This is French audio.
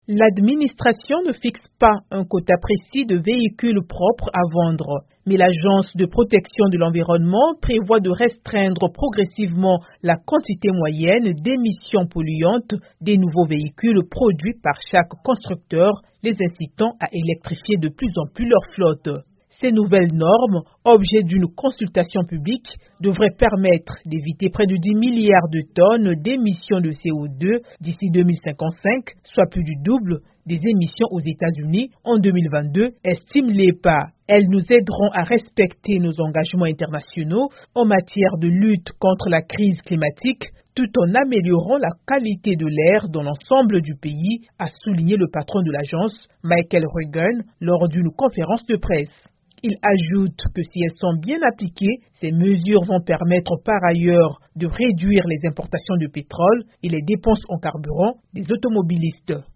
L'administration ne fixe pas un quota précis de véhicules propres à vendre, mais l'Agence de protection de l'environnement prévoit de restreindre progressivement la quantité moyenne d'émissions polluantes des nouveaux véhicules produits par chaque constructeur, les incitant à électrifier de plus en plus leur flotte. Ces nouvelles normes, objet d'une consultation publique, devraient permettre d'éviter près de 10 milliards de tonnes d'émissions de CO2 d'ici 2055, soit plus du double des émissions aux États-Unis en 2022, estime l'EPA. Elles nous aideront à respecter nos engagements internationaux en matière de lutte contre la crise climatique, tout en améliorant la qualité de l'air dans l'ensemble du pays, a souligné le patron de l'agence, Michael Regan, lors d'une conférence de presse. Il ajoute que si elles sont bien appliquées, ces mesures vont permettre par ailleurs de réduire les importations de pétrole et les dépenses en carburant des automobilistes.